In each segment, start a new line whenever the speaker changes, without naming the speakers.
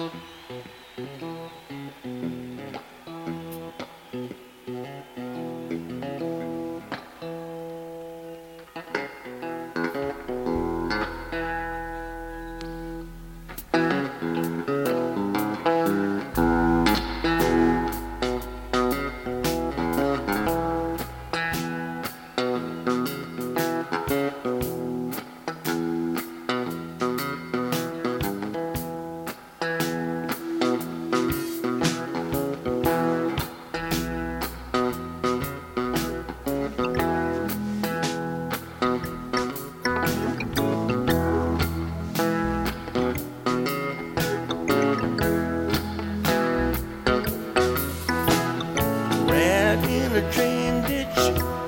In a train ditch,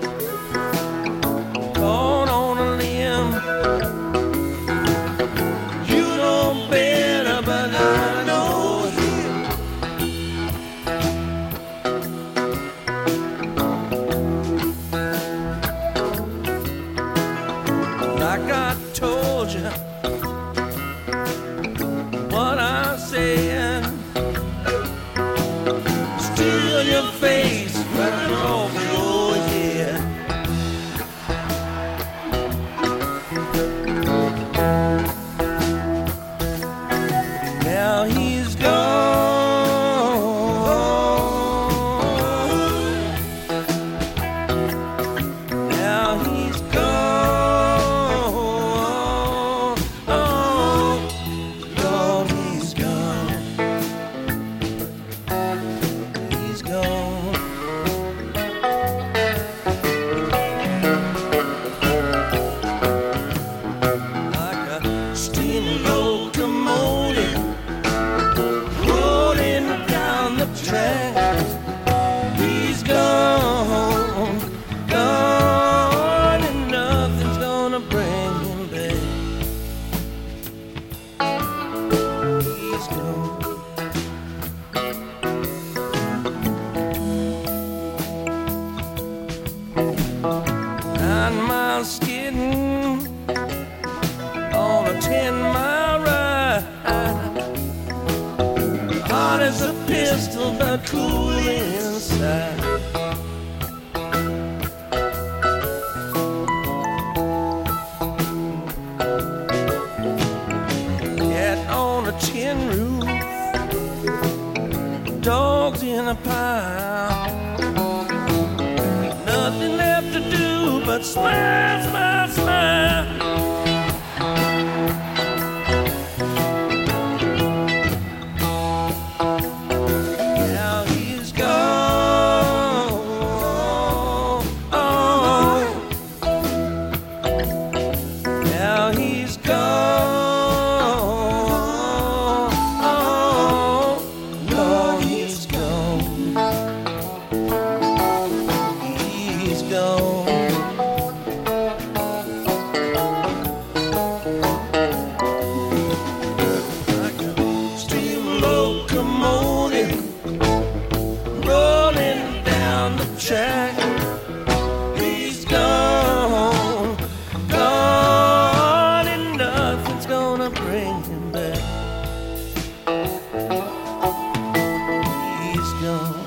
caught on a limb. You know better, but I know him. Like I told you, what I said, steal your face right off your head. Now he's gone. Now he's gone. Oh, Lord, he's gone. He's gone. Steam locomotive rolling down the track. He's gone, gone, and nothing's gonna bring him back. He's gone. 9 miles skidding on a 10-mile ride, hot as a pistol but cool inside. Cat on a tin roof, dogs in a pile, nothing left to do but smile, smile, smile. Now he's gone. Oh, Lord, he's gone. He's gone. Like a steam locomotive rolling down the track. He's gone, gone, and nothing's gonna bring him back. He's gone.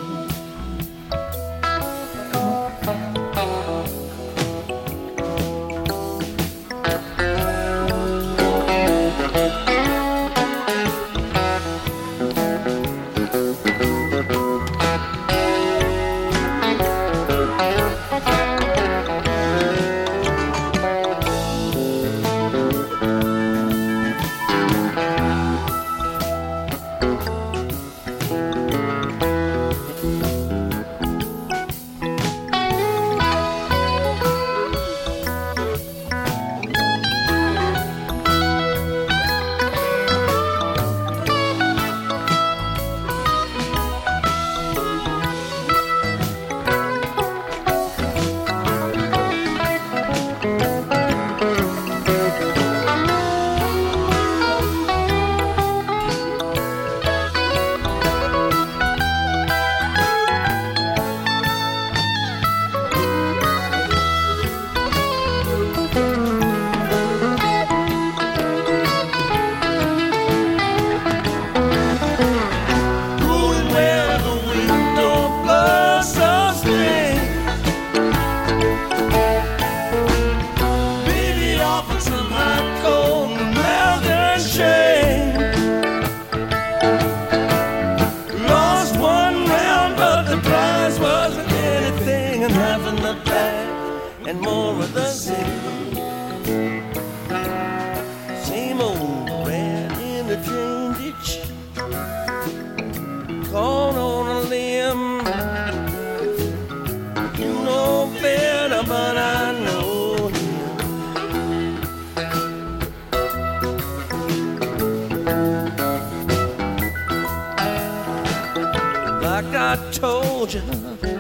I told you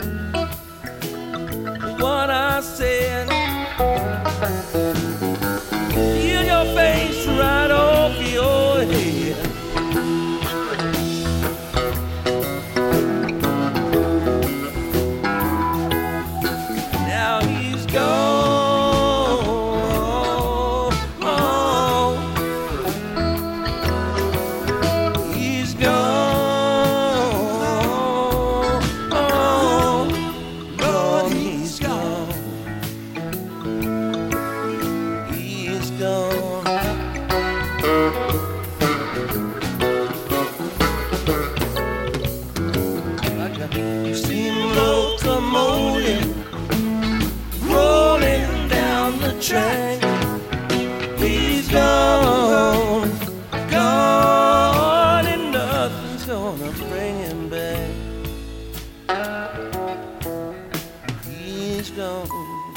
what I said. Feel your face right off your head. Now he's gone. He's gone. Lord, he's gone. He's gone. Like a steam locomotive rolling down the track. He's gone, gone, and nothing's gonna bring him back. He's gone.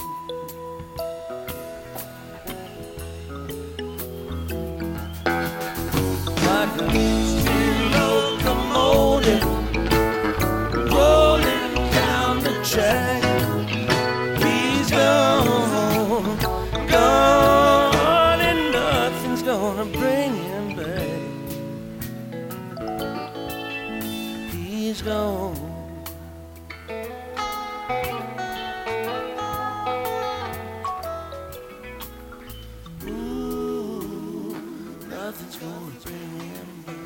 Like a steam locomotive rolling down the track. He's gone, gone, and nothing's gonna bring him back. He's gone. Ooh, nothing's gonna bring him back.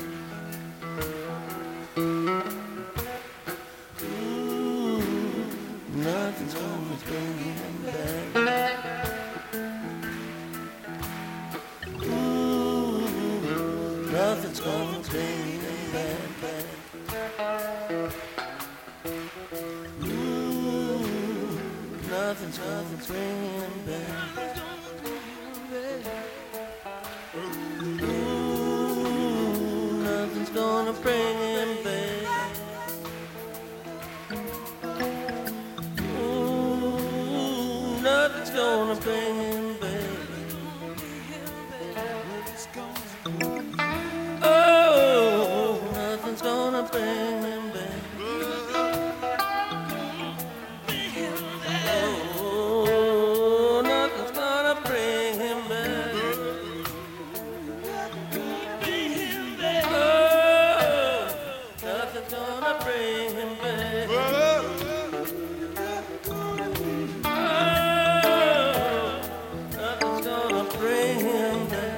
Ooh, nothing's gonna bring him back. Ooh, nothing's gonna bring him back. Ooh, nothing's gonna bring him back. Ooh, nothing's gonna bring him back. Ooh, nothing's gonna bring him back. Oh, nothing's gonna bring him back. Oh, nothing's gonna bring him back. Oh, nothing's gonna bring him back. Nothing's gonna bring him back.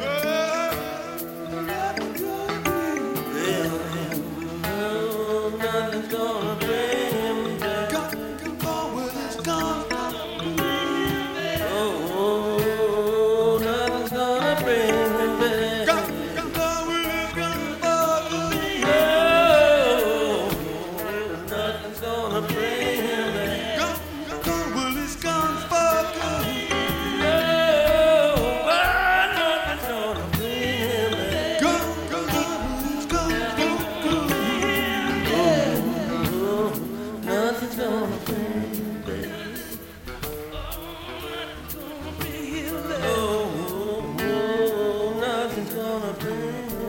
Oh, nothing's gonna bring him back. Oh, nothing's gonna bring him back. Oh, nothing's gonna bring him back. Nothing's gonna bring